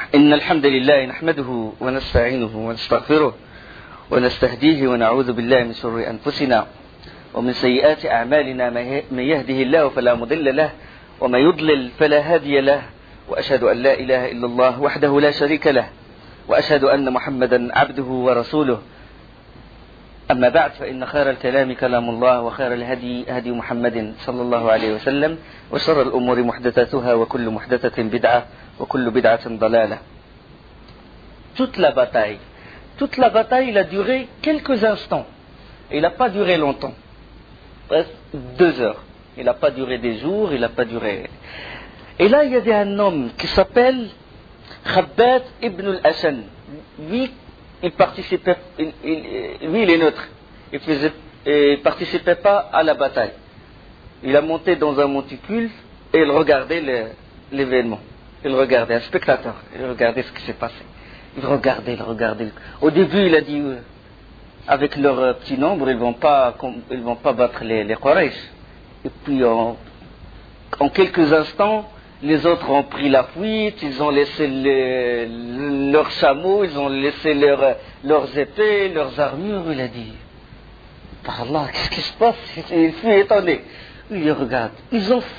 إن الحمد لله نحمده ونستعينه ونستغفره ونستهديه ونعوذ بالله من شرور أنفسنا ومن سيئات أعمالنا من يهده الله فلا مضل له ومن يضلل فلا هادي له وأشهد أن لا إله إلا الله وحده لا شريك له وأشهد أن محمدا عبده ورسوله. أما بعد فإن خير الكلام كلام الله وخير الهدي هدي محمد صلى الله عليه وسلم وشر الأمور محدثاتها وكل محدثة بدعة وكل بدعة ضلالة. Toute la bataille a duré quelques instants. Il n'a pas duré longtemps, presque 2 heures. Il n'a pas duré des jours, il n'a pas duré. Et là il y avait un homme qui s'appelle Khabbab ibn al-Ashan. Lui, il participait, lui il est neutre. Il participait pas à la bataille. Il a monté dans un monticule et il regardait l'événement. Il regardait, un spectateur. Il regardait ce qui s'est passé. Il regardait. Au début, il a dit, avec leur petit nombre, ils vont pas battre les Quraysh. Et puis, en quelques instants, les autres ont pris la fuite, ils ont laissé leurs chameaux, ils ont laissé leurs épées, leurs armures. Il a dit, par Allah, qu'est-ce qui se passe? Il fut étonné. Il regarde. Ils ont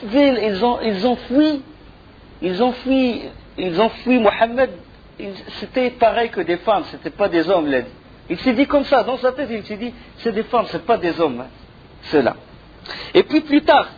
fui Mohammed. C'était pareil que des femmes, c'était pas des hommes. Il s'est dit comme ça, dans sa tête, il s'est dit, c'est des femmes, c'est pas des hommes, hein, ceux-là. Et puis plus tard,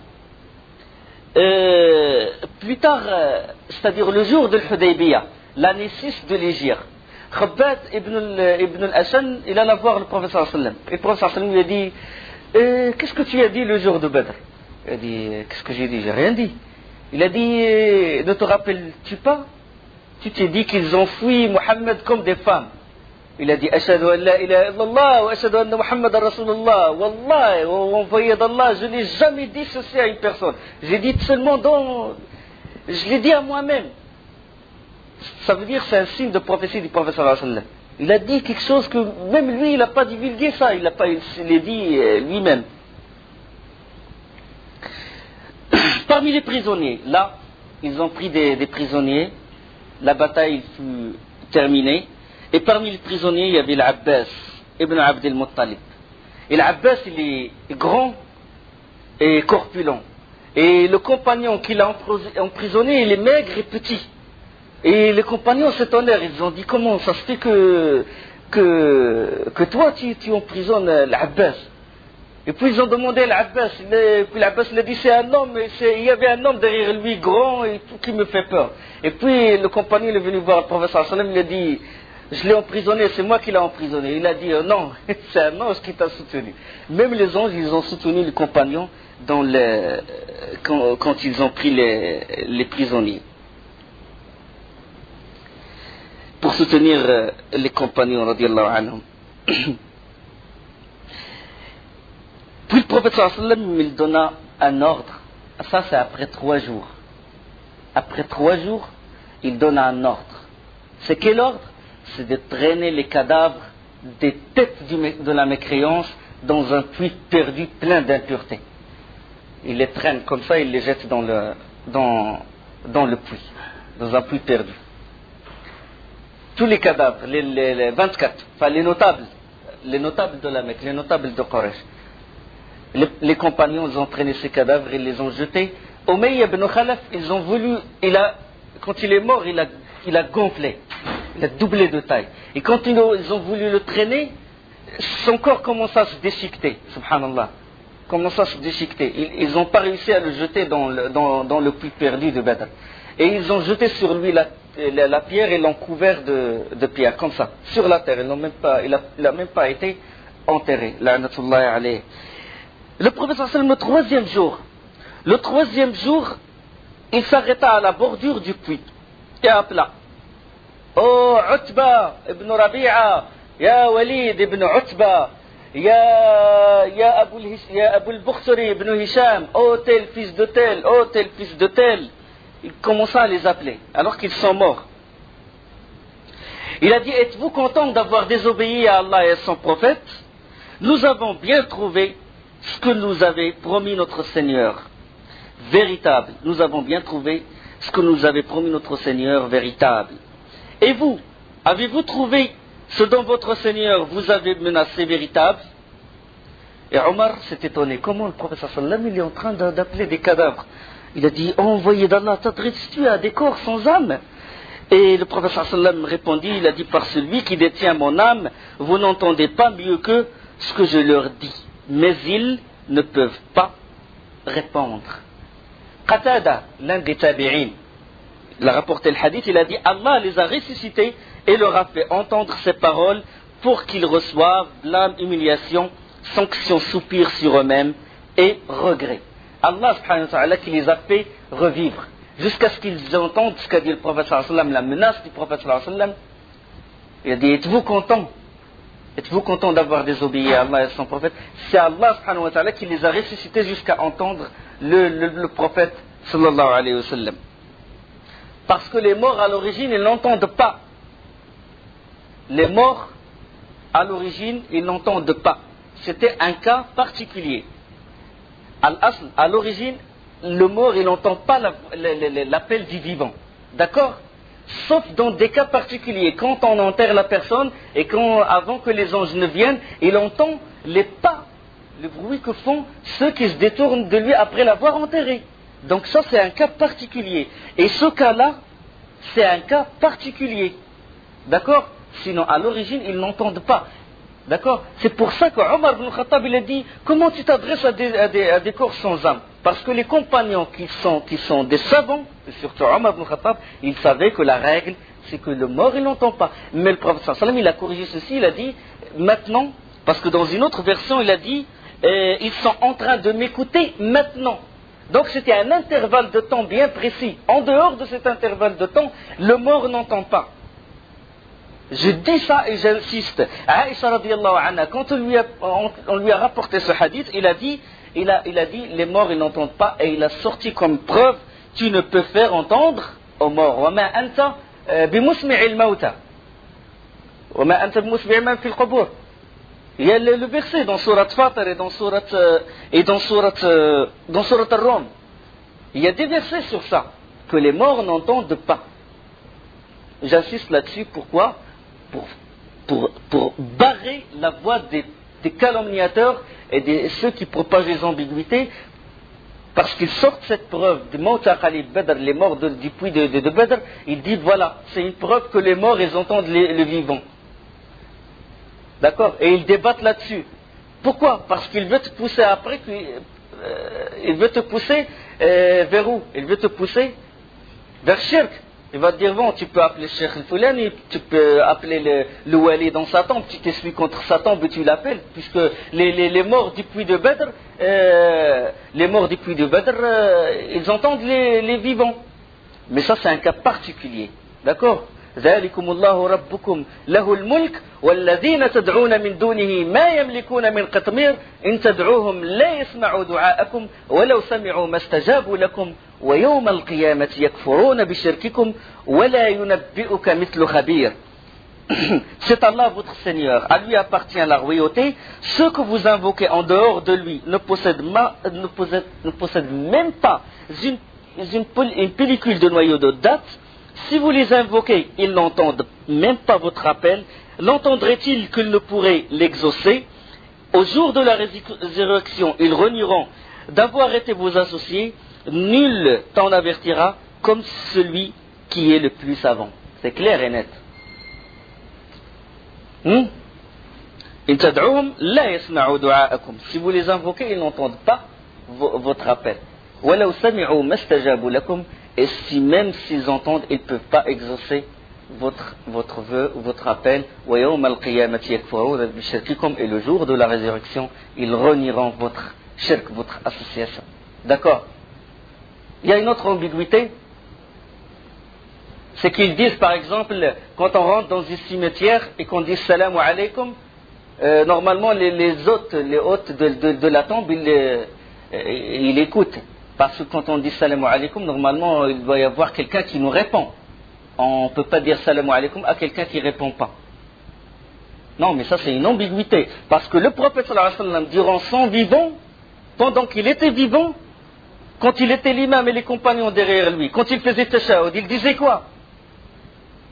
c'est-à-dire le jour de l'Hudaybiyah, l'année 6 de l'Hégire, Khabbab ibn al-Ashan, il alla voir le prophète sallallahu alayhi wa sallam. Et le prophète sallallahu alayhi wa sallam lui a dit, qu'est-ce que tu as dit le jour de Badr? Il a dit, qu'est-ce que j'ai dit? J'ai rien dit. Il a dit, ne te rappelles-tu pas? Tu t'es dit qu'ils ont fui Mohammed comme des femmes. Il a dit, Ashhadu an la ilaha illallah wa ashhadu anna Muhammadan Rasulullah. Wallah, envoyé d'Allah, je n'ai jamais dit ceci à une personne. J'ai dit seulement je l'ai dit à moi-même. Ça veut dire c'est un signe de prophétie du prophète sallallahu alayhi wa sallam. Il a dit quelque chose que même lui, il n'a pas divulgué ça. Il l'a dit lui-même. Parmi les prisonniers, là, ils ont pris des prisonniers. La bataille fut terminée. Et parmi les prisonniers, il y avait l'Abbas, ibn Abd al-Muttalib. Et l'Abbas, il est grand et corpulent. Et le compagnon qui l'a emprisonné, il est maigre et petit. Et les compagnons s'étonnèrent. Ils ont dit, comment ça se fait que toi, tu emprisonnes l'Abbas? Et puis ils ont demandé à l'Abbas. Puis l'Abbas il a dit, c'est un homme. Il y avait un homme derrière lui, grand et tout, qui me fait peur. Et puis le compagnon il est venu voir le prophète sallallahu alayhi wa sallam. Il a dit, je l'ai emprisonné, c'est moi qui l'ai emprisonné. Il a dit, non, c'est un ange qui t'a soutenu. Même les anges, ils ont soutenu les compagnons quand ils ont pris les prisonniers. Pour soutenir les compagnons, radiyallahu anhum. Puis le prophète sallallahu alayhi wa sallam, il donna un ordre. Ça, c'est après 3 jours. Après 3 jours, il donna un ordre. C'est quel ordre? C'est de traîner les cadavres des têtes de la mécréance dans un puits perdu plein d'impuretés. Il les traîne comme ça, il les jette dans le puits, dans un puits perdu. Tous les cadavres, les 24, enfin les notables de la Mecque, les notables de Quraysh. Les compagnons, ils ont traîné ces cadavres, ils les ont jetés. Umayya ibn Khalaf, ils ont voulu, quand il est mort, il a gonflé. Il a doublé de taille. Et quand ils ont voulu le traîner, son corps commence à se déchiqueter. Subhanallah. Commence à se déchiqueter. Ils n'ont pas réussi à le jeter dans le puits perdu de Badr. Et ils ont jeté sur lui la pierre et l'ont couvert de pierre, comme ça, sur la terre. Il n'a même pas été enterré. La'natullahi alayhi. Le prophète sallallahu alayhi wa sallam, le troisième jour, il s'arrêta à la bordure du puits et appela. Oh Utba ibn Rabi'a, ya Walid ibn Utba, ya Abu al-Bukhtari ibn Hisham, oh tel fils de tel, oh tel fils de tel. Il commença à les appeler, alors qu'ils sont morts. Il a dit, êtes-vous contents d'avoir désobéi à Allah et à son prophète? Nous avons bien trouvé ce que nous avait promis notre Seigneur véritable. Nous avons bien trouvé ce que nous avait promis notre Seigneur véritable. Et vous, avez-vous trouvé ce dont votre Seigneur vous avait menacé véritable? Et Omar s'est étonné. Comment le prophète sallam il est en train d'appeler des cadavres? Il a dit, oh, envoyé d'Allah, t'adresses-tu à des corps sans âme? Et le prophète sallam répondit, il a dit, par celui qui détient mon âme, vous n'entendez pas mieux que ce que je leur dis. Mais ils ne peuvent pas répondre. Qatada, l'un des tabi'in, il a rapporté le hadith, il a dit, Allah les a ressuscités et leur a fait entendre ces paroles pour qu'ils reçoivent blâme, humiliation, sanction, soupir sur eux-mêmes et regret. Allah subhanahu wa ta'ala qui les a fait revivre jusqu'à ce qu'ils entendent ce qu'a dit le prophète sallallahu alayhi wa sallam, la menace du prophète sallallahu alayhi wa sallam. Il a dit, êtes-vous content d'avoir désobéi à Allah et à son prophète? C'est Allah subhanahu wa ta'ala qui les a ressuscités jusqu'à entendre le prophète sallallahu alayhi wa sallam. Parce que les morts à l'origine, ils n'entendent pas. Les morts à l'origine, ils n'entendent pas. C'était un cas particulier. À l'origine, le mort, il n'entend pas l'appel du vivant. D'accord? Sauf dans des cas particuliers. Quand on enterre la personne et avant que les anges ne viennent, il entend les pas, le bruit que font ceux qui se détournent de lui après l'avoir enterré. Donc ça, c'est un cas particulier. Et ce cas-là, c'est un cas particulier. D'accord? Sinon, à l'origine, ils n'entendent pas. D'accord? C'est pour ça que Omar ibn Khattab, il a dit, comment tu t'adresses à des corps sans âme? Parce que les compagnons qui sont des savants, et surtout Omar ibn Khattab, ils savaient que la règle, c'est que le mort, il n'entend pas. Mais le prophète sallallahu alayhi wa sallam, il a corrigé ceci, il a dit, maintenant, parce que dans une autre version, il a dit, ils sont en train de m'écouter maintenant. Donc c'était un intervalle de temps bien précis. En dehors de cet intervalle de temps, le mort n'entend pas. Je dis ça et j'insiste. Aïcha radiyallahu anha, quand on lui a rapporté ce hadith, il a dit, les morts ils n'entendent pas, et il a sorti comme preuve, tu ne peux faire entendre aux morts. Wa ma anta bimusmi'il mauta. Wa ma anta bimusmi'il man fil qubur. Il y a le verset dans Surat Fatir et dans Surat Ar-Rum. Il y a des versets sur ça, que les morts n'entendent pas. J'insiste là-dessus, pourquoi? Pour barrer la voie des calomniateurs et de ceux qui propagent les ambiguïtés, parce qu'ils sortent cette preuve de Mawta Khalid Badr, les morts du puits de Badr, ils disent voilà, c'est une preuve que les morts ils entendent les vivants. D'accord? Et ils débattent là-dessus. Pourquoi? Parce qu'il veut te pousser après, il veut te pousser vers où? Il veut te pousser vers Shirk. Il va te dire, bon, tu peux appeler Cheikh Al-Fulani, tu peux appeler le Wali dans sa tombe, tu t'essuies contre sa tombe et tu l'appelles, puisque les morts du puits de Badr, ils entendent les vivants. Mais ça, c'est un cas particulier. D'accord? ذلكم الله ربكم له الملك والذين تدعون من دونه ما يملكون من قطمير إن تدعوهم لا يسمعوا دعاءكم ولو سمعوا ما استجابوا لكم ويوم القيامة يكفرون بشرككم ولا ينبئك مثل خبير. C'est Allah votre Seigneur, à lui appartient la royauté. Ceux que vous invoquez en dehors de lui ne possèdent même pas une pellicule de noyau de date. Si vous les invoquez, ils n'entendent même pas votre appel. L'entendraient-ils qu'ils ne pourraient l'exaucer? Au jour de la résurrection, ils renieront d'avoir été vos associés. Nul t'en avertira comme celui qui est le plus savant. C'est clair et net. Si vous les invoquez, ils n'entendent pas votre appel. Et si même s'ils entendent, ils ne peuvent pas exaucer votre vœu ou votre appel. Et le jour de la résurrection, ils renieront votre shirk, votre association. D'accord? Il y a une autre ambiguïté. C'est qu'ils disent, par exemple, quand on rentre dans un cimetière et qu'on dit salam alaykum, normalement les hôtes de la tombe, ils écoutent. Parce que quand on dit salam alaykum, normalement il doit y avoir quelqu'un qui nous répond. On ne peut pas dire salam alaykum à quelqu'un qui ne répond pas. Non, mais ça c'est une ambiguïté. Parce que le prophète sallallahu alayhi wa sallam, durant son vivant, pendant qu'il était vivant, quand il était l'imam et les compagnons derrière lui, quand il faisait tashahhud, il disait quoi?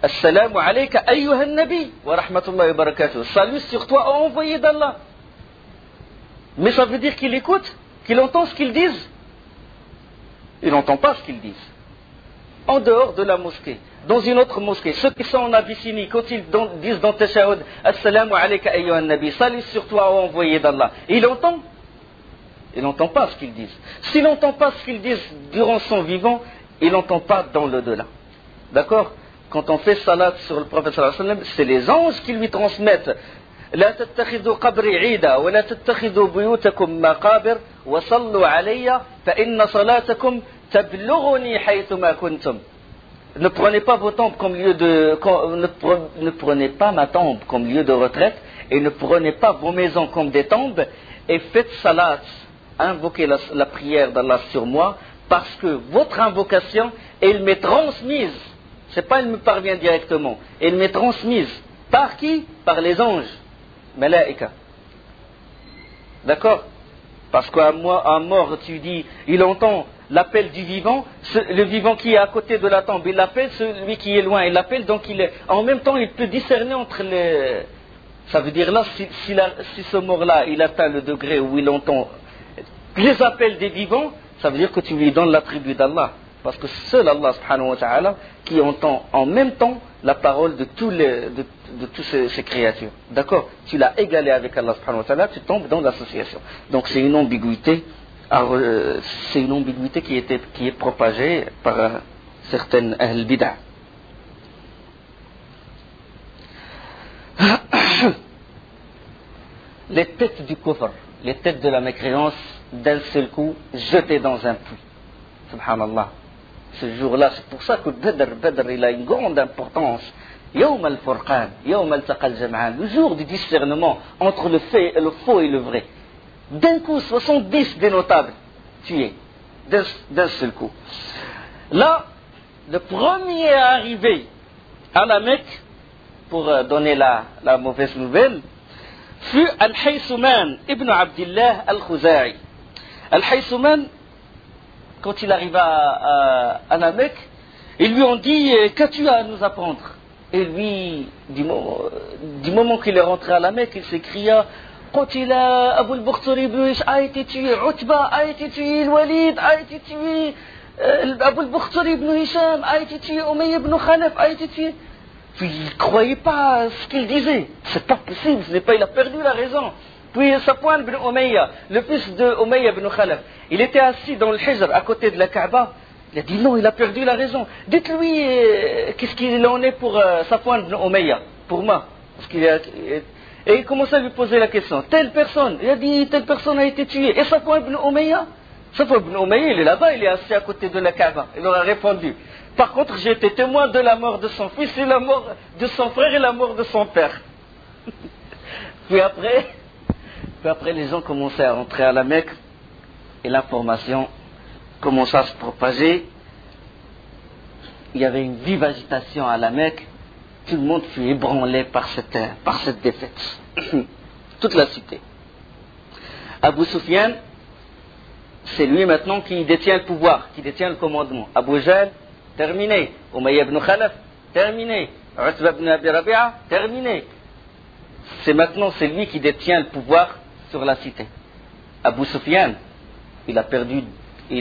Assalamu alayka ayyuhan nabi wa rahmatullahi wa barakatuh. Salut sur toi, ô envoyé d'Allah. Mais ça veut dire qu'il écoute, qu'il entend ce qu'ils disent. Il n'entend pas ce qu'ils disent. En dehors de la mosquée, dans une autre mosquée, ceux qui sont en Abyssinie, quand ils disent dans Tashahhud, Assalamu alayka ayyuhan nabi, salut sur toi, ô envoyé d'Allah, il entend. Il n'entend pas ce qu'ils disent. S'il n'entend pas ce qu'ils disent durant son vivant, il n'entend pas dans l'au-delà. D'accord? Quand on fait salat sur le prophète sallallahu alayhi wa sallam, c'est les anges qui lui transmettent. لا تتخذوا قبري عيدا ولا تتخذوا بيوتكم مقابر وصلوا علي فإن صلاتكم تبلغني حيثما كنتم. Ne prenez pas vos tombes comme lieu de, ne prenez pas ma tombe comme lieu de retraite et ne prenez pas vos maisons comme des tombes et faites salat, invoquez la prière d'Allah sur moi parce que votre invocation, elle m'est transmise. C'est pas elle me parvient directement, elle m'est transmise. Par qui? Par les anges. Malaika. D'accord? Parce qu'à mort, tu dis, il entend l'appel du vivant, le vivant qui est à côté de la tombe, il l'appelle, celui qui est loin, il l'appelle, donc en même temps, il peut discerner entre les... Ça veut dire là, si ce mort-là, il atteint le degré où il entend les appels des vivants, ça veut dire que tu lui donnes l'attribut d'Allah. Parce que seul Allah subhanahu wa ta'ala qui entend en même temps la parole de toutes ces créatures. D'accord? Tu l'as égalé avec Allah subhanahu wa ta'ala, tu tombes dans l'association. Donc c'est une ambiguïté, qui est propagée par certaines ahl bid'ah. Les têtes du kufr, les têtes de la mécréance, d'un seul coup, jetées dans un puits. Subhanallah. Ce jour-là, c'est pour ça que Badr, il a une grande importance. Yawm al-Furqan, Yawm al-Taqa al-Jam'an, le jour du discernement entre le faux et le vrai. D'un coup, 70 des notables tués, d'un seul coup. Là, le premier à arriver à la Mecque, pour donner la mauvaise nouvelle, fut Al-Haysouman ibn Abdillah al-Khuza'i. Al-Haysouman, quand il arriva à la Mecque, ils lui ont dit « Qu'as-tu à nous apprendre ?» Et lui, du moment qu'il est rentré à la Mecque, il s'écria « Qutila Abu al-Bakhtari ibn Hisham a été tué, Utba a été tué, Al-Walid a été tué, Abu al-Bakhtari ibn Hisham a été tué, Umayya ibn Khalaf a été tué. » Puis il ne croyait pas ce qu'il disait. C'est pas possible, il a perdu la raison. Puis Safwan ibn Umayya, le fils de Umayya ibn Khalaf, il était assis dans le Hijr à côté de la Kaaba. Il a dit non, il a perdu la raison. Dites-lui qu'est-ce qu'il en est pour Safwan ibn Umayya, pour moi. Et il commençait à lui poser la question. Telle personne, il a dit telle personne a été tuée. Et Safwan ibn Umayya? Safwan ibn Umayya, il est là-bas, il est assis à côté de la Kaaba. Il leur a répondu. Par contre, j'ai été témoin de la mort de son fils et la mort de son frère et la mort de son père. Puis après, les gens commençaient à rentrer à la Mecque et l'information commença à se propager. Il y avait une vive agitation à la Mecque. Tout le monde fut ébranlé par cette défaite. Toute la cité. Abu Sufyan, c'est lui maintenant qui détient le pouvoir, qui détient le commandement. Abu Jahl, terminé. Umayya ibn Khalaf, terminé. Utba ibn Abi Rabi'a, terminé. C'est lui qui détient le pouvoir sur la cité. Abu Sufyan, il a perdu, un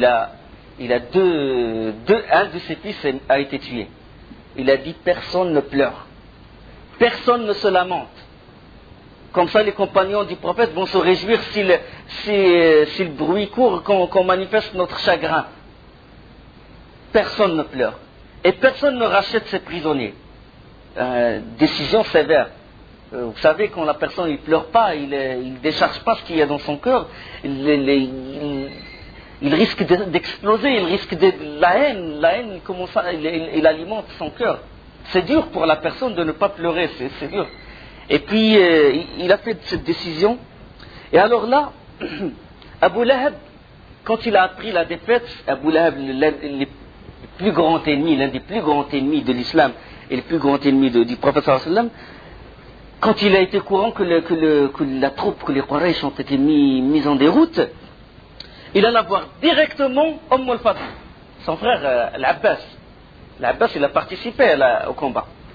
de ses fils a été tué. Il a dit personne ne pleure, personne ne se lamente. Comme ça, les compagnons du prophète vont se réjouir si le bruit court, qu'on manifeste notre chagrin. Personne ne pleure. Et personne ne rachète ses prisonniers. Décision sévère. Vous savez, quand la personne ne pleure pas, il ne décharge pas ce qu'il y a dans son cœur, il risque d'exploser, il risque de la haine il alimente son cœur. C'est dur pour la personne de ne pas pleurer, c'est dur. Et puis, il a fait cette décision. Et alors là, Abu Lahab, quand il a appris la défaite, Abu Lahab, l'un des plus grands ennemis de l'islam et le plus grand ennemi du prophète sallallahu alayhi wa sallam, quand il a été courant que la troupe, que les Quraysh ont été mis en déroute, il alla voir directement al-Fadl, son frère Al-Abbas. L'Abbas, il a participé au combat.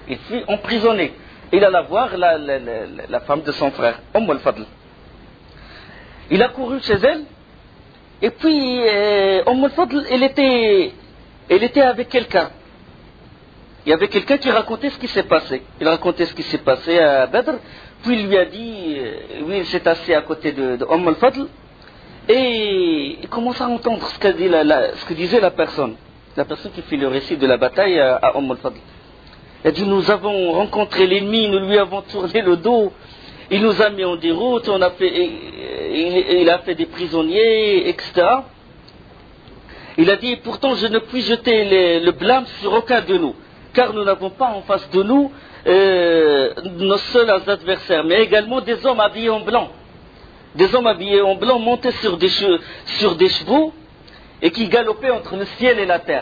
Il fut emprisonné. Il alla voir la femme de son frère, al-Fadl. Il a couru chez elle, et puis al-Fadl, elle était avec quelqu'un. Il y avait quelqu'un qui racontait ce qui s'est passé. Il racontait ce qui s'est passé à Badr, puis il lui a dit, lui il s'est assis à côté de al-Fadl, et il commence à entendre ce que disait la personne qui fit le récit de la bataille à al-Fadl. Il a dit, nous avons rencontré l'ennemi, nous lui avons tourné le dos, il nous a mis en déroute, il a fait des prisonniers, etc. Il a dit, pourtant je ne puis jeter le blâme sur aucun de nous, car nous n'avons pas en face de nous nos seuls adversaires, mais également des hommes habillés en blanc. Des hommes habillés en blanc montés sur des chevaux et qui galopaient entre le ciel et la terre.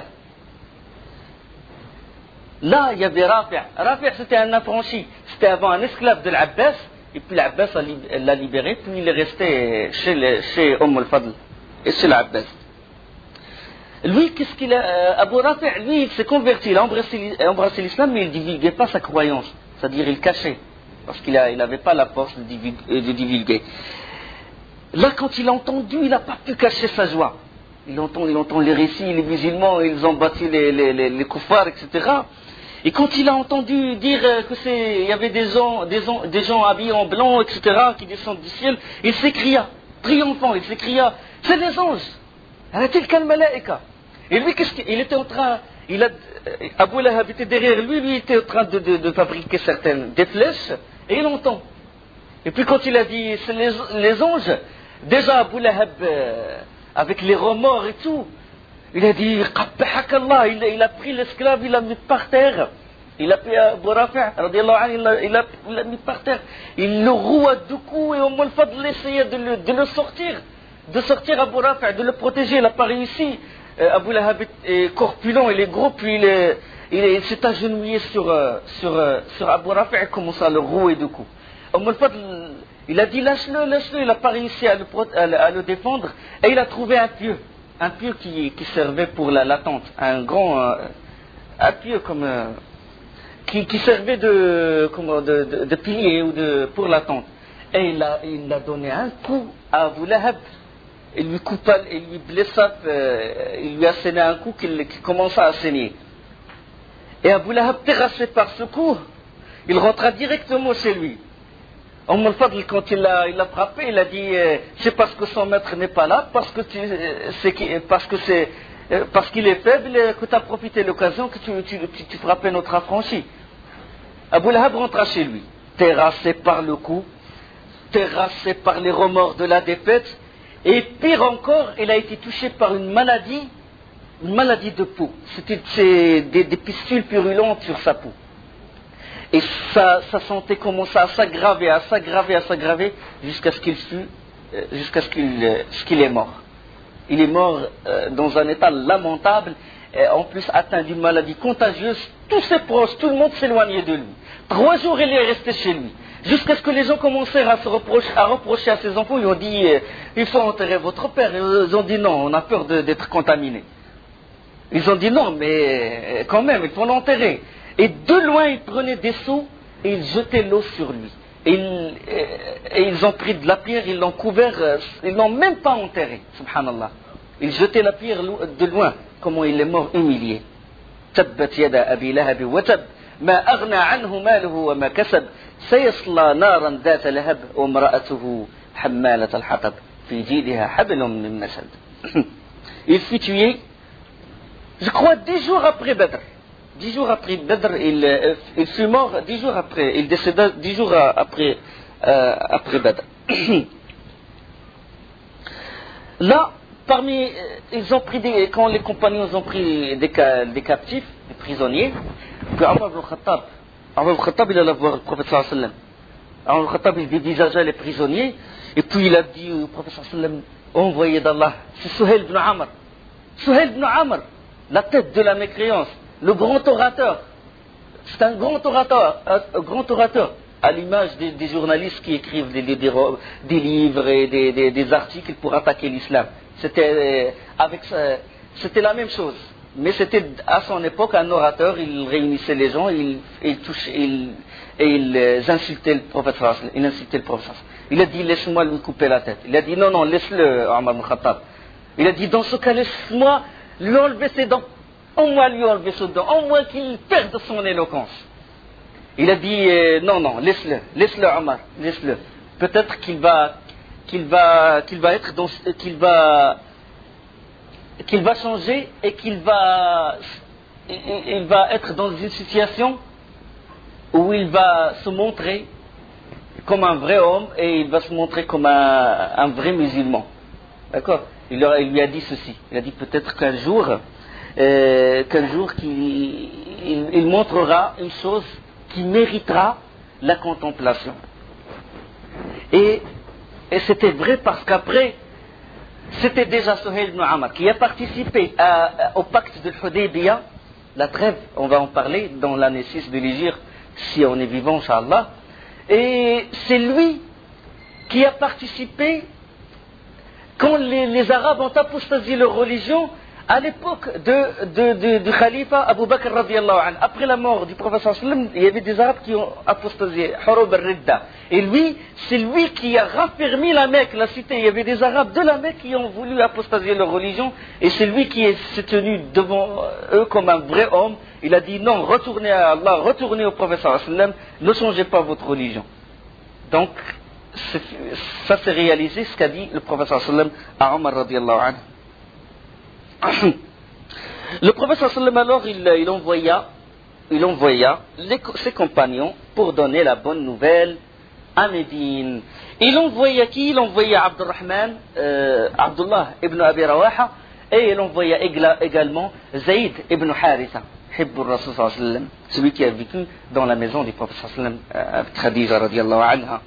Là, il y avait Rafi'. Rafi', c'était un affranchi. C'était avant un esclave de l'Abbas. Et puis l'Abbas l'a libéré. Puis il est resté chez al-Fadl et chez l'Abbas. Lui, qu'est-ce qu'il a Abu Rafi', lui, il s'est converti. Il a embrassé l'islam, mais il ne divulguait pas sa croyance. C'est-à-dire, il cachait. Parce qu'il n'avait pas la force de divulguer. Là, quand il a entendu, il n'a pas pu cacher sa joie. Il entend les récits, les musulmans, ils ont battu les kuffars, etc. Et quand il a entendu dire qu'il y avait des gens habillés en blanc, etc., qui descendent du ciel, il s'écria, triomphant, c'est les anges. Et lui, qu'est-ce qu'il était en train, Abu Lahab était derrière lui, il était en train de fabriquer des flèches, et il entend. Et puis quand il a dit, c'est les anges, déjà Abu Lahab, avec les remords et tout, il a dit, Qabbahak-Allah, il a pris l'esclave, il l'a mis par terre. Il a pris Abu Rafi', il l'a mis par terre. Il le roua du cou et al-Fadl essayait de le sortir. De sortir Abu Rafi', de le protéger, il n'a pas réussi. Abu Lahab est corpulent, il est gros, puis il s'est agenouillé sur Abu Rafi' et commence à le rouer du cou. Al-Fadl, il a dit lâche-le, il n'a pas réussi à le défendre, et il a trouvé un pieu qui servait pour la tente, un pieu comme qui servait de pilier ou pour la tente. Et il a donné un coup à Abu Lahab, il lui coupa, il lui blessa, il lui a saigné un coup qui commença à saigner. Et Abu Lahab, terrassé par ce coup, il rentra directement chez lui. al-Fadl, quand il l'a frappé, il a dit, c'est parce que son maître n'est pas là, parce qu'il est faible, que tu as profité de l'occasion, que tu frappais notre affranchi. Abu Lahab rentra chez lui, terrassé par le coup, terrassé par les remords de la défaite, et pire encore, il a été touché par une maladie de peau. C'était des pustules purulentes sur sa peau. Et sa santé commença à s'aggraver, jusqu'à ce qu'il est mort. Il est mort dans un état lamentable, et en plus atteint d'une maladie contagieuse. Tous ses proches, tout le monde s'éloignait de lui. 3 jours, il est resté chez lui. Jusqu'à ce que les gens commencèrent à reprocher à ses enfants. Ils ont dit, il faut enterrer votre père. Ils ont dit non, on a peur d'être contaminé. Ils ont dit non, mais quand même, il faut l'enterrer. Et de loin, ils prenaient des seaux et ils jetaient l'eau sur lui. Et ils ont pris de la pierre, ils l'ont couvert, ils l'ont même pas enterré, subhanallah. Ils jetaient la pierre de loin, comment il est mort humilié. Tabbat yada abi lahab wa tab, ma aghna anhu maluhu wa ma kasab, sayasla naran dhata lahab wa imra'atuhu hammalat al-hatab, fi jidha hablum min masad. Il fut tué, je crois, 10 jours après Badr. 10 jours après Badr, il fut mort 10 jours après, il décéda 10 jours après Badr. Là, quand les compagnons ont pris des captifs, des prisonniers, puis Omar ibn Khattab, il alla voir le prophète sallallahu alayhi wa sallam. Omar ibn Khattab, il dévisagea les prisonniers, et puis il a dit au prophète sallallahu alayhi wa sallam, envoyé d'Allah, c'est Suhail ibn Amr. Suhail ibn Amr, la tête de la mécréance. Le grand orateur, c'est un grand orateur, à l'image des journalistes qui écrivent des livres et des articles pour attaquer l'islam. C'était la même chose. Mais c'était à son époque un orateur, il réunissait les gens, il insultait le prophète sallallahu alayhi wa sallam. Il insultait le prophète sallallahu alayhi wa sallam. Il a dit laisse-moi lui couper la tête. Il a dit non, laisse-le, Omar ibn Khattab. Il a dit dans ce cas, laisse-moi lui enlever ses dents. Au moins lui enlever ses dents, au moins qu'il perde son éloquence. Il a dit non, laisse-le Omar, laisse-le. Peut-être qu'il va changer et qu'il va être dans une situation où il va se montrer comme un vrai homme et il va se montrer comme un vrai musulman. D'accord? Il lui a dit ceci. Il a dit peut-être qu'un jour il montrera une chose qui méritera la contemplation. Et c'était vrai parce qu'après, c'était déjà Suhail ibn Amr qui a participé au pacte de Hudaybiyah, la trêve, on va en parler dans l'année 6 de l'Hégire, si on est vivant, Inch'Allah. Et c'est lui qui a participé quand les Arabes ont apostasié leur religion à l'époque du khalifa Abu Bakr radiallahu anhu. Après la mort du prophète sallallahu alayhi wa sallam, il y avait des Arabes qui ont apostasié, Hurub al-Ridda. Et lui, c'est lui qui a raffermi la Mecque, la cité. Il y avait des Arabes de la Mecque qui ont voulu apostasier leur religion. Et c'est lui qui s'est tenu devant eux comme un vrai homme. Il a dit non, retournez à Allah, retournez au prophète sallallahu alayhi wa sallam, ne changez pas votre religion. Donc, ça s'est réalisé ce qu'a dit le prophète sallallahu alayhi wa sallam à Omar radiallahu anhu. Le prophète sallallahu alayhi wa sallam alors il envoya ses compagnons pour donner la bonne nouvelle à Médine. Il envoya qui? Il envoya Abdullah ibn Abi Rawaha et il envoya également Zayd ibn Haritha, Hibbur Rasul sallallahu alayhi wa sallam, celui qui a vécu dans la maison du prophète sallallahu alayhi wa sallam avec Khadija radiallahu anha.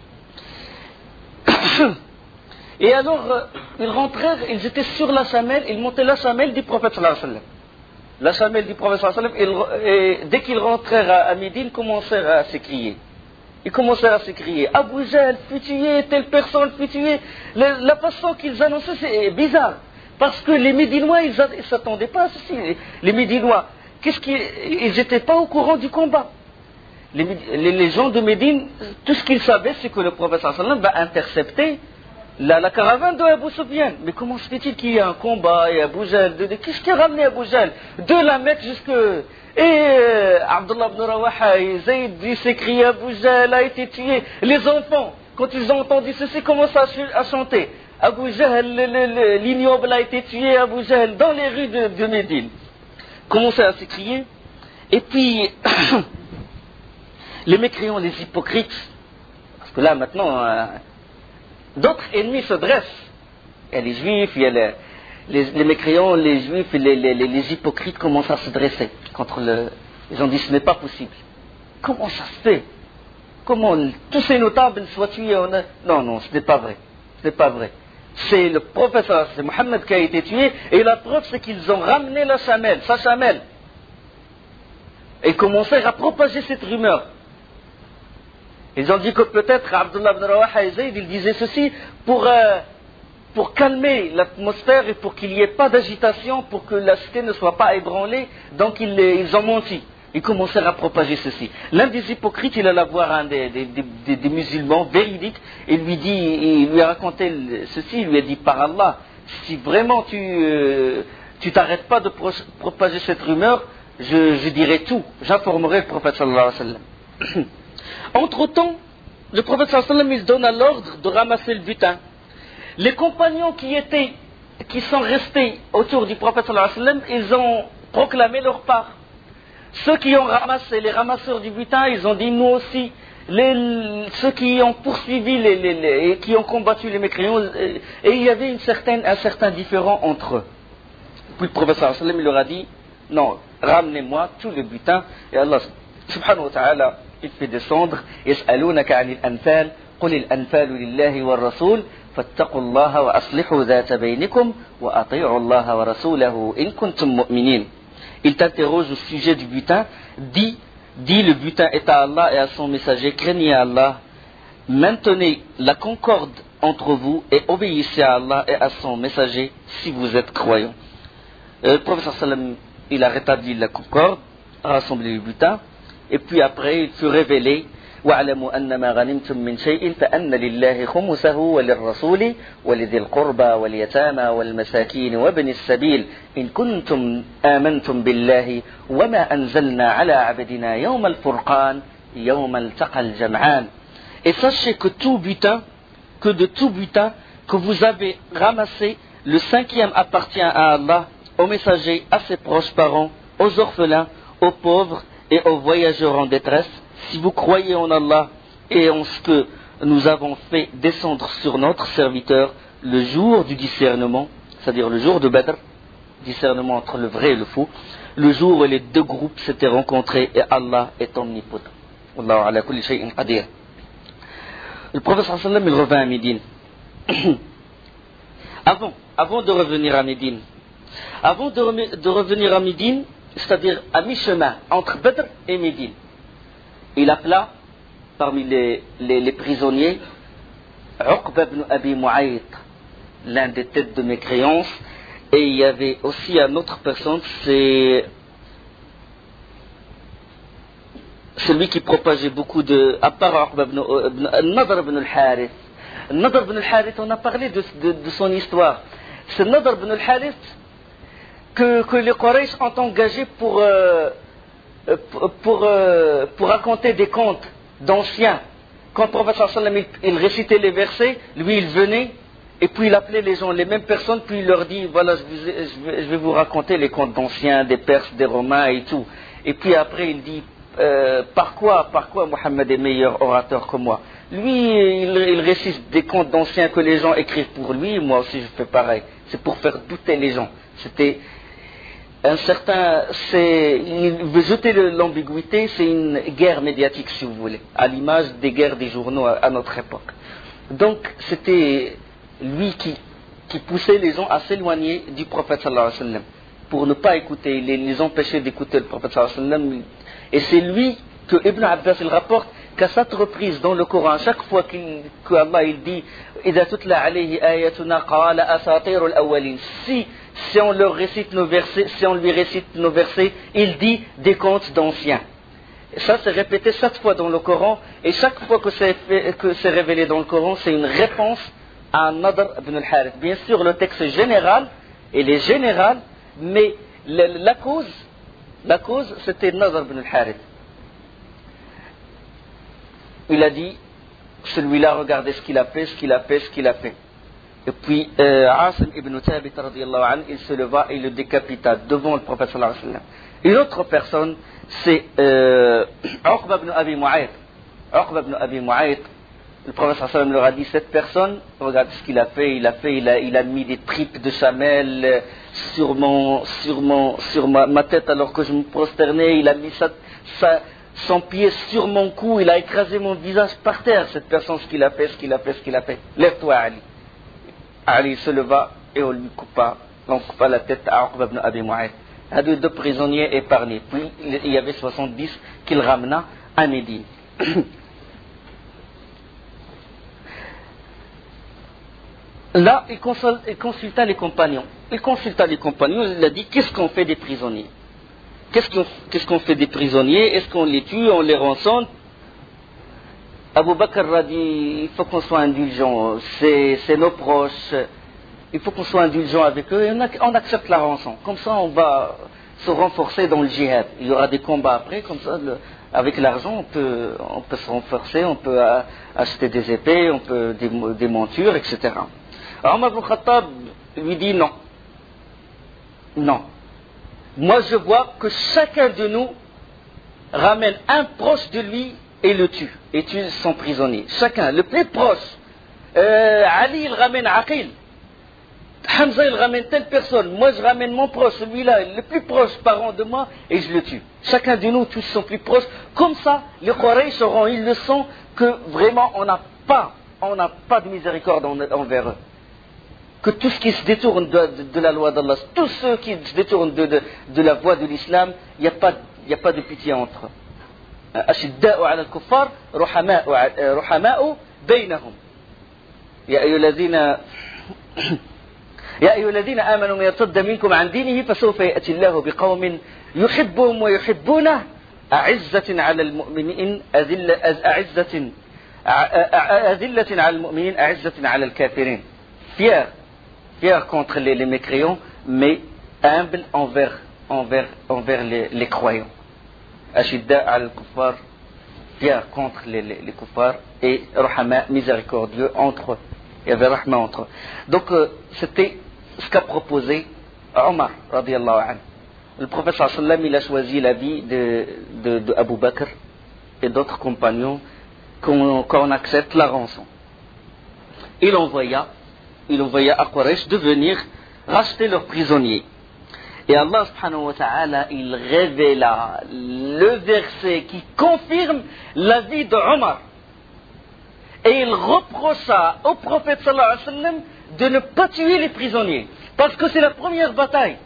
Et alors, ils rentrèrent, ils étaient sur la chamelle, ils montaient la chamelle du prophète sallallahu alayhi wa sallam. La chamelle du prophète sallallahu alayhi wa sallam, et dès qu'ils rentrèrent à Médine, ils commencèrent à s'écrier. Ils commencèrent à s'écrier, Abu Jahl fut tué, telle personne fut tuée. La façon qu'ils annonçaient, c'est bizarre. Parce que les Médinois, ils ne s'attendaient pas à ceci. Les Médinois, ils n'étaient pas au courant du combat. Les gens de Médine, tout ce qu'ils savaient, c'est que le prophète sallallahu alayhi wa sallam va intercepter la caravane de Abu Sufyan. Mais comment se fait-il qu'il y ait un combat et Abu Jahl? Qu'est-ce qui a ramené Abu Jahl de la Mecque jusque... Et Abdullah ibn Rawaha et Zayd s'écrient, Abu Jahl a été tué. Les enfants, quand ils ont entendu ceci, commencent à chanter. Abu Jahl, l'ignoble a été tué, Abu Jahl, dans les rues de Médine. Commencent à s'écrier. Et puis, les mécréants, les hypocrites, parce que là maintenant... d'autres ennemis se dressent. Il y a les juifs, il y a les mécréants, les juifs, et les hypocrites commencent à se dresser contre ils ont dit ce n'est pas possible. Comment ça se fait? Comment tous ces notables soient tués? Non, ce n'est pas vrai. Ce n'est pas vrai. C'est le prophète, c'est Mohammed qui a été tué, et la preuve c'est qu'ils ont ramené sa chamelle. Et ils commencèrent à propager cette rumeur. Ils ont dit que peut-être Abdullah ibn Rawaha et Zayd, ils disaient ceci pour calmer l'atmosphère et pour qu'il n'y ait pas d'agitation, pour que la cité ne soit pas ébranlée. Donc ils ont menti. Ils commencèrent à propager ceci. L'un des hypocrites, il alla voir un des musulmans véridiques et il lui a raconté ceci. Il lui a dit, par Allah, si vraiment tu t'arrêtes pas de propager cette rumeur, je dirai tout. J'informerai le prophète sallallahu alayhi wa sallam. Entre-temps, le prophète sallallahu alayhi wa sallam, il donne l'ordre de ramasser le butin. Les compagnons qui sont restés autour du prophète sallallahu alayhi wa sallam, ils ont proclamé leur part. Ceux qui ont ramassé, les ramasseurs du butin, ils ont dit nous aussi. Ceux qui ont poursuivi et qui ont combattu les mécréants, et il y avait un certain différend entre eux. Puis le prophète sallallahu alayhi wa sallam, il leur a dit non, ramenez-moi tout le butin. Et Allah subhanahu wa ta'ala, il fait descendre يسألونك عن الأنفال قل الأنفال لله والرسول فاتقوا الله وأصلحوا ذات بينكم وأطيعوا الله ورسوله إن كنتم مؤمنين. Il t'interroge au sujet du butin. Dis le butin est à Allah et à son messager. Craignez Allah. Maintenez la concorde entre vous et obéissez à Allah et à son messager si vous êtes croyants. Le prophète sallallahu alayhi wa sallam, il a rétabli la concorde, a rassemblé les butins, et puis après il fut révélé واعلموا أن ما غنمتم من شيء فأن لله خمسه وللرسول ولذي القربى واليتامى والمساكين وابن السبيل إن كنتم آمنتم بالله وما أنزلنا على عبدنا يوم الفرقان يوم التقى الجمعان. Et sachez que de tout butin que vous avez ramassé, le cinquième appartient à Allah, aux messagers, à ses proches parents, aux orphelins, aux pauvres et aux voyageurs en détresse. Si vous croyez en Allah et en ce que nous avons fait descendre sur notre serviteur le jour du discernement, c'est-à-dire le jour de Badr, discernement entre le vrai et le faux, le jour où les deux groupes s'étaient rencontrés et Allah est omnipotent. Wallahu ala kulli shay'in qadir. Le prophète sallallahu alayhi wa sallam, il revint à Médine. Avant de revenir à Médine, c'est-à-dire à mi-chemin entre Badr et Médine, il appela parmi les prisonniers Uqba ibn Abi Mu'ayt, l'un des têtes de mécréance, et il y avait aussi une autre personne, c'est celui qui propageait beaucoup de, à part Uqba ibn Nadr ibn al-Harith. Nadr ibn al-Harith, on a parlé de son histoire. C'est Nadr ibn al-Harith que les Quraysh ont engagé pour raconter des contes d'anciens. Quand le prophète sallallahu alayhi wa sallam il récitait les versets, lui il venait et puis il appelait les gens, les mêmes personnes, puis il leur dit voilà, je vais vous raconter les contes d'anciens, des Perses, des Romains et tout. Et puis après il dit par quoi Mohammed est meilleur orateur que moi? Lui il récite des contes d'anciens que les gens écrivent pour lui, moi aussi je fais pareil. C'est pour faire douter les gens. C'était il veut jeter l'ambiguïté, c'est une guerre médiatique si vous voulez, à l'image des guerres des journaux à notre époque. Donc c'était lui qui poussait les gens à s'éloigner du prophète sallallahu alayhi wa sallam, pour ne pas écouter, les empêcher d'écouter le prophète sallallahu alayhi wa sallam. Et c'est lui que Ibn Abbas il rapporte qu'à cette reprise dans le Coran, à chaque fois qu'Allah il dit إِذَا تُتْلَى عَلَيْهِ آيَاتُنَا قَالَ أَسَاطِيرُ الْأَوَّلِينَ, si on lui récite nos versets, il dit des contes d'anciens. Et ça c'est répété 7 fois dans le Coran, et chaque fois que c'est révélé dans le Coran, c'est une réponse à Nadr ibn al-Harith. Bien sûr le texte est général, mais la cause c'était Nadr ibn al-Harith. Il a dit, celui-là, regardez ce qu'il a fait. Et puis, Asim ibn Thabit, radiyallahu anhu, il se leva et il le décapita devant le prophète sallallahu alayhi wa sallam. Une autre personne, c'est Uqba ibn Abi Mu'ayt. Le prophète sallallahu alayhi wa sallam leur a dit, cette personne, regardez ce qu'il a fait, il a mis des tripes de chamel sur ma tête alors que je me prosternais, il a mis son pied sur mon cou, il a écrasé mon visage par terre. Cette personne, ce qu'il a fait. Lève-toi, Ali. Ali se leva et on coupa la tête à Uqba ibn Abi Mu'ayt. Deux prisonniers épargnés. Puis il y avait 70 qu'il ramena à Médine. Là, il consulta les compagnons. Il a dit, qu'est-ce qu'on fait des prisonniers? Qu'est-ce qu'on fait des prisonniers? Est-ce qu'on les tue, on les rançonne? Abu Bakr a dit, il faut qu'on soit indulgent, c'est nos proches, il faut qu'on soit indulgent avec eux et on accepte la rançon. Comme ça, on va se renforcer dans le djihad. Il y aura des combats après, comme ça, avec l'argent, on peut se renforcer, on peut acheter des épées, on peut des montures, etc. Alors Omar ibn Khattab lui dit non. Moi, je vois que chacun de nous ramène un proche de lui et le tue son prisonnier. Chacun, le plus proche. Ali, il ramène Aqil. Hamza, il ramène telle personne. Moi, je ramène mon proche, celui-là, le plus proche parent de moi, et je le tue. Chacun de nous tue son plus proche. Comme ça, les Quraysh auront une leçon que vraiment on n'a pas de miséricorde envers eux. Que tout ce qui se détourne de la loi d'Allah, tous ceux qui se détournent de la voie de l'islam, il n'y a pas de pitié entre eux. أشداء على الكفار رحماء بينهم يا أيها الذين يا أيها الذين آمنوا من يرتد منكم عن دينه فسوف يأتي الله بقوم يحبهم ويحبونه أعزة على المؤمنين أذلة على المؤمنين أعزة على الكافرين. Fier contre les mécréants, mais humble envers les croyants. Ashidda al-kuffar, fier contre les kuffars, et rahama, miséricordieux entre eux. Il y avait rahma entre eux. Donc c'était ce qu'a proposé Omar radiyallahu anhu. Le prophète sallallahu alayhi wa sallam, il a choisi la vie de Abu Bakr et d'autres compagnons qu'on accepte la rançon. Il envoya à Quraysh de venir racheter leurs prisonniers. Et Allah subhanahu wa ta'ala, il révéla le verset qui confirme la vie de Omar. Et il reprocha au prophète sallallahu alayhi wa sallam de ne pas tuer les prisonniers. Parce que c'est la première bataille.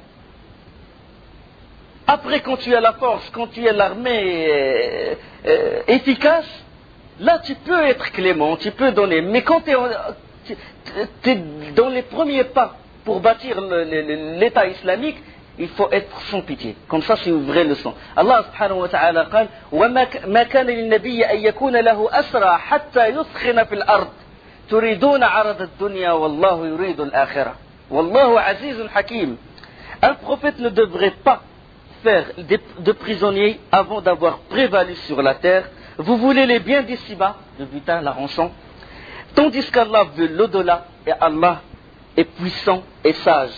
Après, quand tu as la force, quand tu as l'armée efficace, là tu peux être clément, tu peux donner. Mais quand tu es dans les premiers pas pour bâtir l'État islamique, il faut être sans pitié. Comme ça, c'est une vraie leçon. Allah subhanahu wa ta'ala قال وما كان للنبي أن يكون له أسرى حتى يثخن في الأرض تريدون عرض الدنيا والله يريد الآخرة والله عزيز حكيم. Un prophète ne devrait pas faire de prisonniers avant d'avoir prévalu sur la terre. Vous voulez les biens d'ici-bas, le butin, la rançon, tandis qu'Allah veut l'au-delà, et Allah est puissant et sage.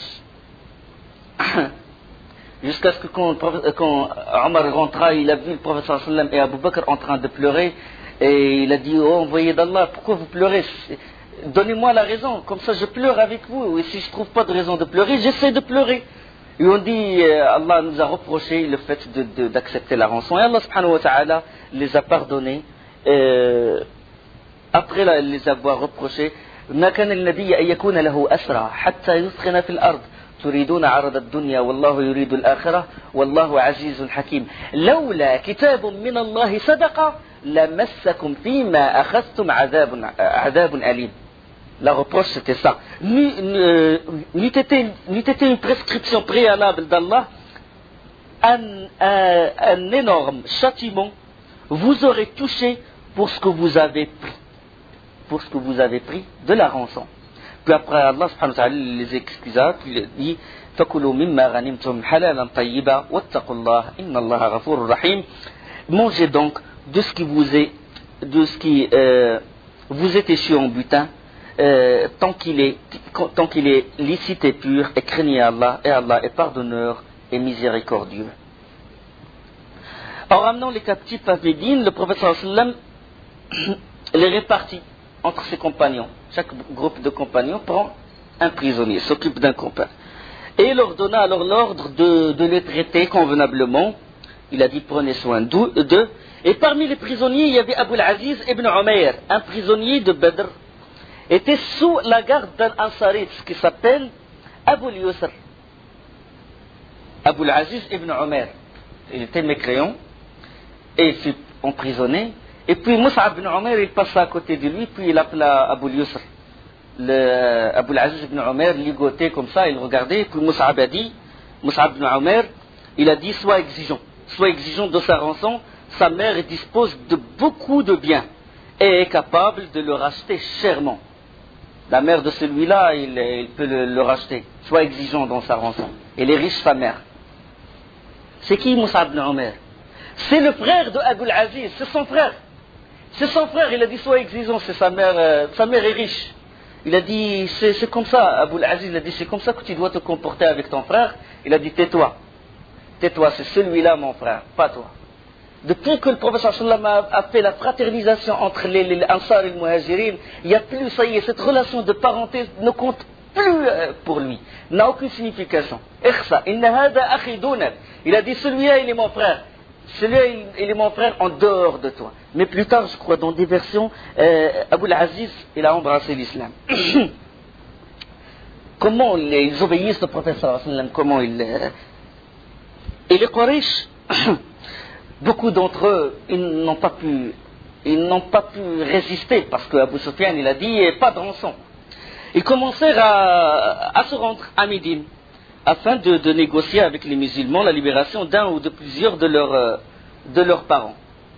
Jusqu'à ce que quand Omar rentra, il a vu le prophète sallallahu alayhi wa sallam et Abu Bakr en train de pleurer, et il a dit, oh envoyé d'Allah, pourquoi vous pleurez? Donnez-moi la raison, comme ça je pleure avec vous, et si je ne trouve pas de raison de pleurer, j'essaie de pleurer. Et on dit, Allah nous a reproché le fait d'accepter la rançon, et Allah subhanahu wa ta'ala les a pardonnés, après les avoir reprochés. ما كان النبي أن يكون له أسرى حتى يثخن في الأرض تريدون عرض الدنيا والله يريد الآخرة والله عزيز حكيم لولا كتاب من الله سبق لمسكم فيما أخذتم عذاب أليم. La reproche c'était ça. N'eût été une prescription préalable d'Allah, un énorme châtiment vous aurait touché pour ce que vous avez pris de la rançon. Puis après Allah subhanahu wa ta'ala les excusa, puis il dit فَكُلُوا مِمَّا غَنِمْتُمْ حَلَالًا طَيِّبًا وَاتَّقُوا اللَّهَ إِنَّ اللَّهَ غَفُورٌ رَحِيمٌ. Mangez donc de ce qui vous est échu en butin, tant qu'il est licite et pur, et craignez Allah, et Allah est pardonneur et miséricordieux. En ramenant les captifs à Médine, le prophète sallallahu alayhi wa sallam les répartit entre ses compagnons. Chaque groupe de compagnons prend un prisonnier, s'occupe d'un compagnon. Et il leur donna alors l'ordre de les traiter convenablement. Il a dit prenez soin d'eux. Et parmi les prisonniers, il y avait Abu al-Aziz ibn Umayr, un prisonnier de Badr, était sous la garde d'un Ansarite qui s'appelle Abu al-Yusr. Abu al-Aziz ibn Umayr, il était mécréant et il fut emprisonné. Et puis Mus'ab ibn Umayr, il passa à côté de lui, puis il appela Abu al-Yusr. Abu al-Aziz ibn Umayr ligotait comme ça, il regardait, et puis Mus'ab ibn Umayr, il a dit sois exigeant de sa rançon. Sa mère dispose de beaucoup de biens et est capable de le racheter chèrement. La mère de celui-là, il peut le racheter. Sois exigeant dans sa rançon. Elle est riche, sa mère. C'est qui Mus'ab ibn Umayr? C'est le frère de Abu al-Aziz, c'est son frère. C'est son frère, il a dit sois exigeant, c'est sa mère est riche. Il a dit c'est comme ça, Abu al-Aziz, il a dit c'est comme ça que tu dois te comporter avec ton frère. Il a dit tais-toi, c'est celui-là mon frère, pas toi. Depuis que le prophète sallallahu alayhi wa sallam a fait la fraternisation entre les Ansar et les Muhajirin, il n'y a plus, ça y est, cette relation de parenté ne compte plus pour lui, n'a aucune signification. Ikhsa, inna hada akhi dunak. Il a dit celui-là il est mon frère. Celui-là il est mon frère en dehors de toi. Mais plus tard, je crois, dans des versions, Abu al-Aziz, il a embrassé l'islam. Comment ils obéissent au prophète sallallahu alayhi wa sallam, comment Et les Quraysh, beaucoup d'entre eux, ils n'ont pas pu résister, parce que Abu Sufyan, il a dit, pas de rançon. Ils commencèrent à se rendre à Médine afin de négocier avec les musulmans la libération d'un ou de plusieurs de leurs parents.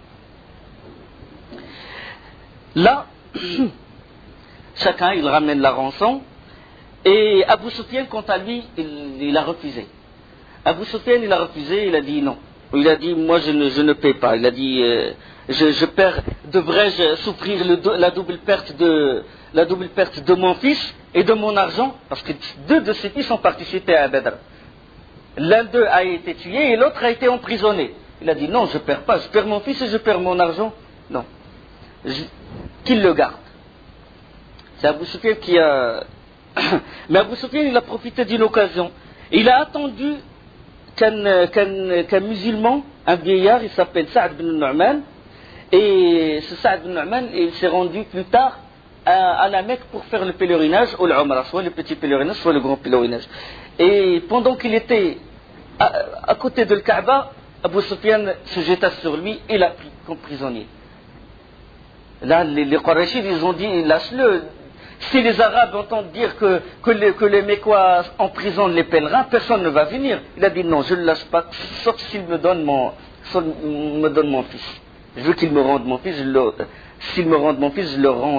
Là, chacun il ramène la rançon et Abu Sufyan, quant à lui, il a refusé. Abu Sufyan, il a refusé, il a dit non. Il a dit, moi je ne paie pas. Il a dit, je perds, devrais-je souffrir la double perte de mon fils et de mon argent? Parce que deux de ses fils ont participé à Badr. L'un d'eux a été tué et l'autre a été emprisonné. Il a dit, non, je ne perds pas, je perds mon fils et je perds mon argent. Non. Qu'il le garde. C'est Abu Sufyan qui a... Mais Abu Sufyan, il a profité d'une occasion. Il a attendu qu'un musulman, un vieillard, il s'appelle Saad bin Nu'man, et ce Saad bin Nu'man, il s'est rendu plus tard à la Mecque pour faire le pèlerinage, ou l'Umrah, soit le petit pèlerinage, soit le grand pèlerinage. Et pendant qu'il était à côté de Kaaba, Abu Sufyan se jeta sur lui et l'a pris comme prisonnier. Là, les Qurayshis, ils ont dit, lâche-le. Si les Arabes entendent dire que les Mécois emprisonnent les pèlerins, personne ne va venir. Il a dit non, je ne le lâche pas, sauf s'il me donne mon fils. Je veux qu'il me rende mon fils, s'il me rende mon fils, je le rends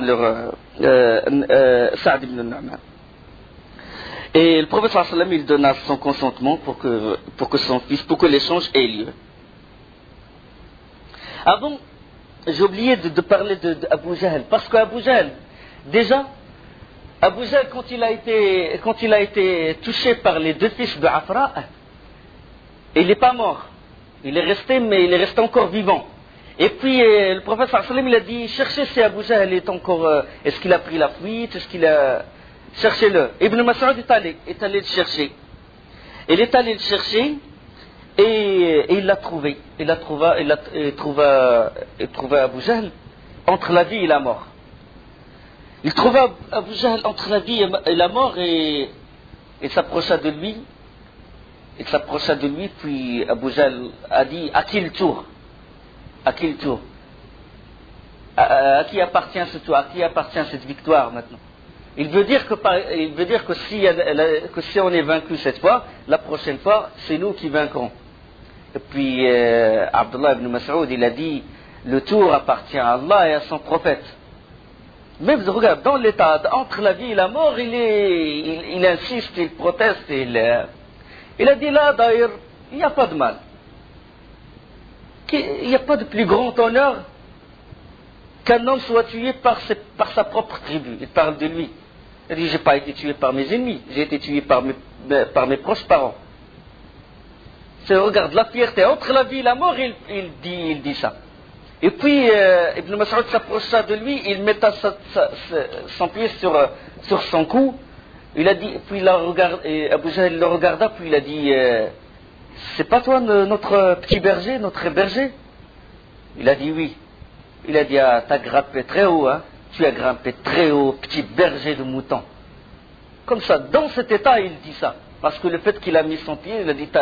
Saad ibn Nu'man. Et le prophète sallallahu alayhi wa sallam, il donna son consentement pour que l'échange ait lieu. Avant, j'ai oublié de parler d'Abu Jahl, parce qu'Abu Jahl, déjà, Abu Jahl, quand il a été touché par les deux fils de Afra, il n'est pas mort. Il est resté, mais il est resté encore vivant. Et puis, le prophète sallallahu alayhi wa sallam, il a dit, cherchez si Abu Jahl est encore, est-ce qu'il a pris la fuite, est-ce qu'il a... Cherchez-le. Ibn Mas'ud est allé le chercher. Il est allé le chercher et il l'a trouvé. Il trouva Abu Jahl entre la vie et la mort. Il trouva Abu Jahl entre la vie et la mort et il s'approcha de lui. Puis Abu Jahl a dit, à qui le tour? À qui le tour? À qui appartient ce tour? À qui appartient cette victoire maintenant? Il veut dire que si on est vaincu cette fois, la prochaine fois, c'est nous qui vaincrons. Et puis, Abdullah ibn Mas'ud, il a dit, le tour appartient à Allah et à son prophète. Mais regarde, dans l'état, entre la vie et la mort, il insiste, il proteste, il a dit là, d'ailleurs, il n'y a pas de mal. Il n'y a pas de plus grand honneur qu'un homme soit tué par sa propre tribu. Il parle de lui. Il dit, je n'ai pas été tué par mes ennemis, j'ai été tué par mes proches parents. Regarde, la fierté entre la vie et la mort, il dit ça. Et puis, Ibn Mas'ud s'approcha de lui, il metta son pied sur son cou. Il a dit, puis Abu Jahl le regarda, puis il a dit, c'est pas toi notre petit berger, notre berger? Il a dit oui. Il a dit, ah, t'as grimpé très haut, hein? Tu as grimpé très haut, petit berger de moutons. Comme ça, dans cet état, il dit ça. Parce que le fait qu'il a mis son pied, il a dit,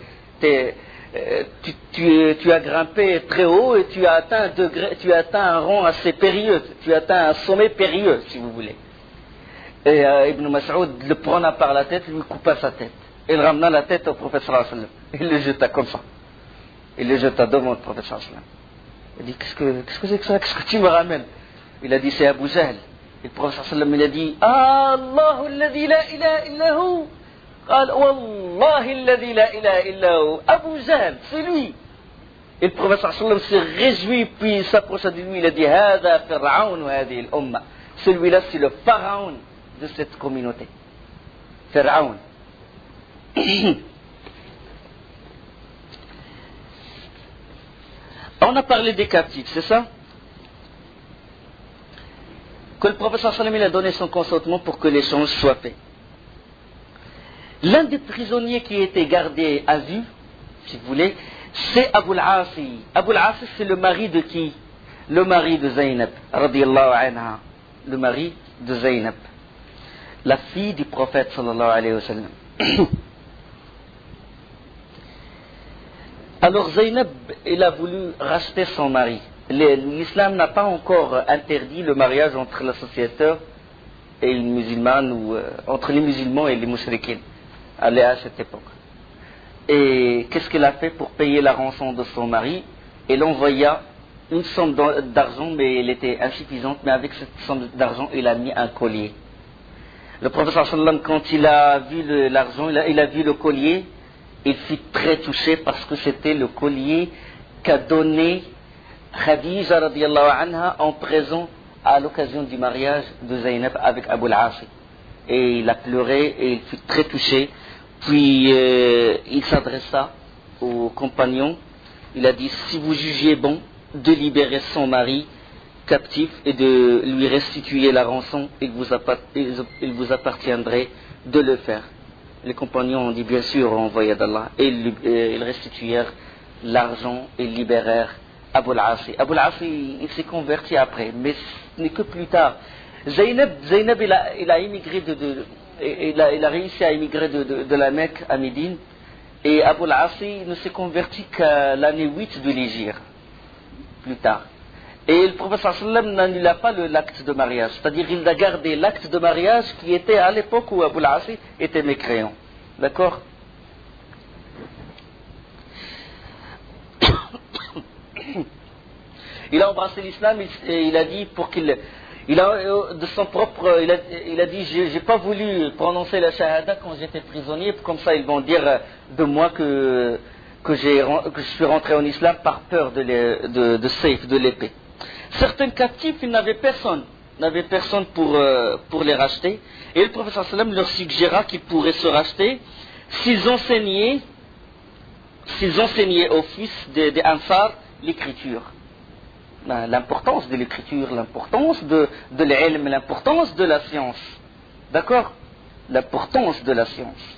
tu as grimpé très haut et tu as atteint un rang assez périlleux, tu as atteint un sommet périlleux, si vous voulez. Et Ibn Mas'ud le prena par la tête, lui coupa sa tête. Il ramena la tête au prophète sallallahu alayhi wa sallam. Il le jeta comme ça. Il le jeta devant le prophète sallallahu alayhi wa sallam. Il dit, qu'est-ce que c'est que ça? Qu'est-ce que tu me ramènes? Il a dit, c'est Abu Jahl. Et le prophète sallallahu alayhi wa sallam, il a dit, Allahu alladhi la ilaha illa hu. قال والله الذي لا إله إلا هو Abu Jahl, c'est lui. Et le prophète sallallahu alayhi wa sallam s'est réjoui, puis il s'approcha de lui, il a dit, هذا فرعون هذه الأمة. Celui-là, c'est le pharaon de cette communauté. Pharaon. On a parlé des captifs, c'est ça? Que le prophète sallallahu alayhi wa sallam a donné son consentement pour que l'échange soit fait. L'un des prisonniers qui était gardé à vue, si vous voulez, c'est Abu al-Asi. Abu al-Asi, c'est le mari de qui? Le mari de Zaynab, radiyallahu anha. Le mari de Zaynab, la fille du prophète sallallahu alayhi wa sallam. Alors Zaynab, il a voulu racheter son mari. L'islam n'a pas encore interdit le mariage entre l'associateur et une musulmane, ou entre les musulmans et les mouchriquins, à cette époque. Et qu'est-ce qu'elle a fait pour payer la rançon de son mari? Elle envoya une somme d'argent, mais elle était insuffisante, mais avec cette somme d'argent, il a mis un collier. Le prophète sallam, quand il a vu l'argent, il a vu le collier, il fut très touché parce que c'était le collier qu'a donné Khadija radiallahu anha en présent à l'occasion du mariage de Zaynab avec Abu al-As. Et il a pleuré et il fut très touché. Puis il s'adressa aux compagnons. Il a dit, si vous jugiez bon de libérer son mari captif et de lui restituer la rançon, il vous appartiendrait de le faire. Les compagnons ont dit, bien sûr, envoyé d'Allah. Et ils restituèrent l'argent et libérèrent Abu al-As. Abu al-As, il s'est converti après, mais ce n'est que plus tard. Zaynab il a immigré il a réussi à immigrer de la Mecque à Médine, et Abu al-As ne s'est converti qu'à l'année 8 de l'Hégire, plus tard. Et le prophète sallam n'annula pas l'acte de mariage, c'est-à-dire il a gardé l'acte de mariage qui était à l'époque où Abu al-As était mécréant. D'accord? Il a embrassé l'islam et il a dit il a dit, j'ai pas voulu prononcer la shahada quand j'étais prisonnier, comme ça ils vont dire de moi que je suis rentré en islam par peur de Saif, de l'épée. Certains captifs, ils n'avaient personne pour les racheter, et le prophète sallam leur suggéra qu'ils pourraient se racheter s'ils enseignaient au fils des Ansar l'écriture. L'importance de l'écriture, l'importance de l'ilm, l'importance de la science. D'accord? L'importance de la science.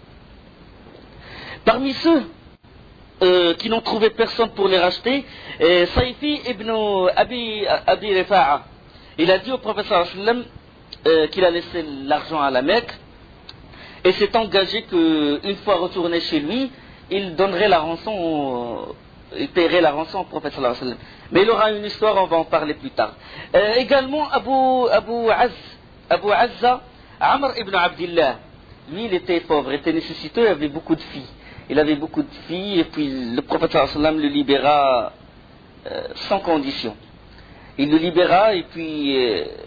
Parmi ceux qui n'ont trouvé personne pour les racheter, Sayfi ibn Abi Rifa'a, il a dit au prophète sallam qu'il a laissé l'argent à la Mecque et s'est engagé qu'une fois retourné chez lui, il donnerait la rançon il paierait la rançon au prophète sallallahu alayhi wa sallam. Mais il aura une histoire, on va en parler plus tard. Également Abu Azza, Amr ibn Abdillah, lui il était pauvre, il était nécessiteux, il avait beaucoup de filles. Il avait beaucoup de filles et puis le prophète sallallahu alayhi wa sallam le libéra sans condition. Il le libéra et puis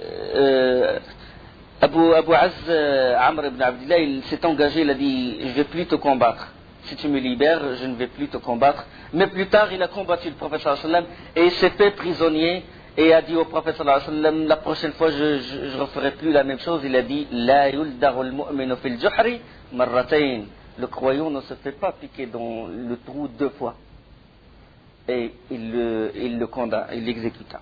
Abu Azz, Amr ibn Abdillah, il s'est engagé, il a dit, je ne vais plus te combattre. Si tu me libères, je ne vais plus te combattre. Mais plus tard, il a combattu le prophète sallallahu alayhi wa sallam et il s'est fait prisonnier et a dit au prophète sallallahu alayhi wa sallam, la prochaine fois, je ne referai plus la même chose. Il a dit, La yuldaru al-mu'minu fil juhri marratayn. Le croyant ne se fait pas piquer dans le trou 2 fois. Et il le condamna, il l'exécuta.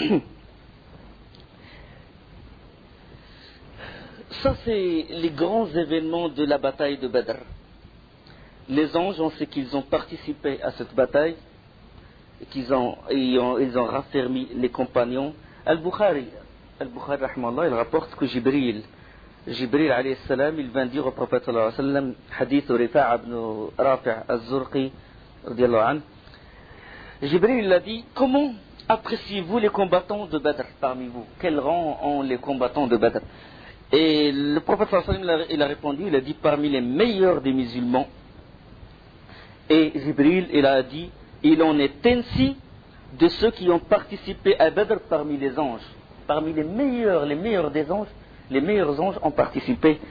Ça, c'est les grands événements de la bataille de Badr. Les anges, on sait qu'ils ont participé à cette bataille, et ils ont raffermi les compagnons. Al-Bukhari, rahmallah, il rapporte que Jibril alayhi salam, il vint dire au prophète sallallahu alayhi wa sallam, hadith Rifa'a ibn Rafi' az-Zurqi, radiyallahu anhu, Jibril il a dit, comment appréciez-vous les combattants de Badr parmi vous? Quel rang ont les combattants de Badr? Et le prophète sallallahu alayhi wa sallam, il a répondu, il a dit, parmi les meilleurs des musulmans. Et Jibril, il a dit, il en est ainsi de ceux qui ont participé à Badr parmi les anges. Parmi les meilleurs des anges, les meilleurs anges ont participé